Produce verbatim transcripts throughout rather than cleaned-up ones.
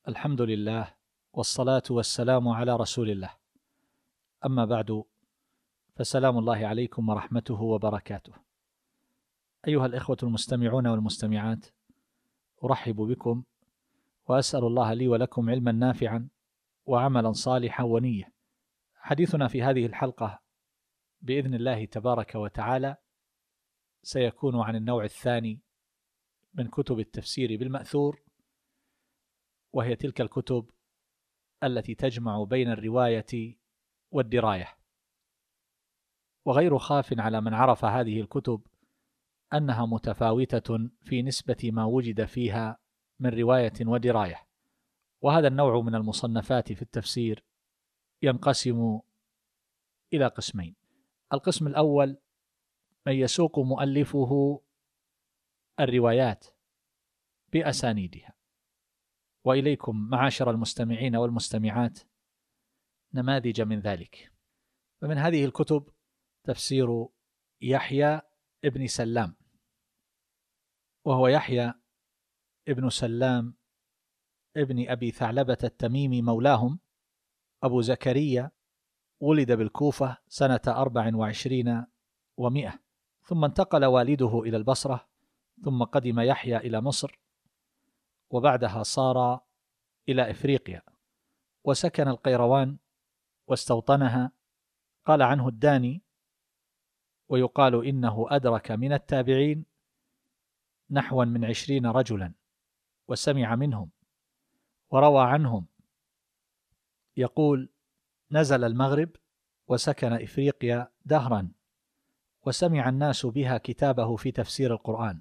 الحمد لله والصلاة والسلام على رسول الله. أما بعد، فسلام الله عليكم ورحمته وبركاته. أيها الإخوة المستمعون والمستمعات، أرحب بكم وأسأل الله لي ولكم علما نافعا وعملا صالحا ونية. حديثنا في هذه الحلقة بإذن الله تبارك وتعالى سيكون عن النوع الثاني من كتب التفسير بالمأثور، وهي تلك الكتب التي تجمع بين الرواية والدراية. وغير خاف على من عرف هذه الكتب أنها متفاوتة في نسبة ما وجد فيها من رواية ودراية. وهذا النوع من المصنفات في التفسير ينقسم إلى قسمين. القسم الأول من يسوق مؤلفه الروايات بأسانيدها، وإليكم معاشر المستمعين والمستمعات نماذج من ذلك. فمن هذه الكتب تفسير يحيى ابن سلام، وهو يحيى ابن سلام ابن أبي ثعلبة التميمي مولاهم، أبو زكريا، ولد بالكوفة سنة أربع وعشرين ومئة، ثم انتقل والده إلى البصرة، ثم قدم يحيى إلى مصر، وبعدها صار إلى إفريقيا وسكن القيروان واستوطنها. قال عنه الداني: ويقال إنه أدرك من التابعين نحوا من عشرين رجلا وسمع منهم وروى عنهم. يقول: نزل المغرب وسكن إفريقيا دهرا، وسمع الناس بها كتابه في تفسير القرآن.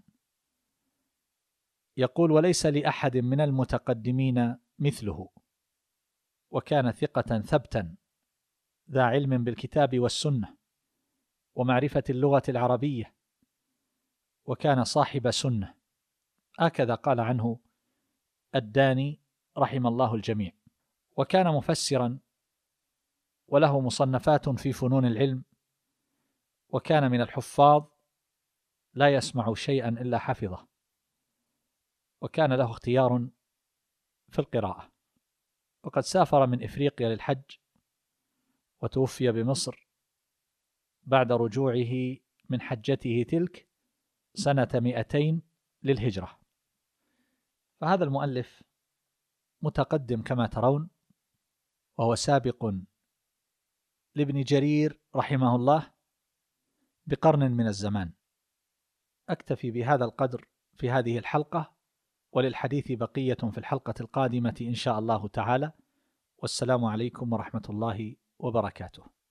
يقول: وليس لأحد من المتقدمين مثله، وكان ثقة ثبتا ذا علم بالكتاب والسنة ومعرفة اللغة العربية، وكان صاحب سنة. هكذا قال عنه الداني رحم الله الجميع. وكان مفسرا وله مصنفات في فنون العلم، وكان من الحفاظ لا يسمع شيئا إلا حفظه، وكان له اختيار في القراءة. وقد سافر من إفريقيا للحج، وتوفي بمصر بعد رجوعه من حجته تلك سنة مئتين للهجرة. فهذا المؤلف متقدم كما ترون، وهو سابق لابن جرير رحمه الله بقرن من الزمان. أكتفي بهذا القدر في هذه الحلقة، وللحديث بقية في الحلقة القادمة إن شاء الله تعالى. والسلام عليكم ورحمة الله وبركاته.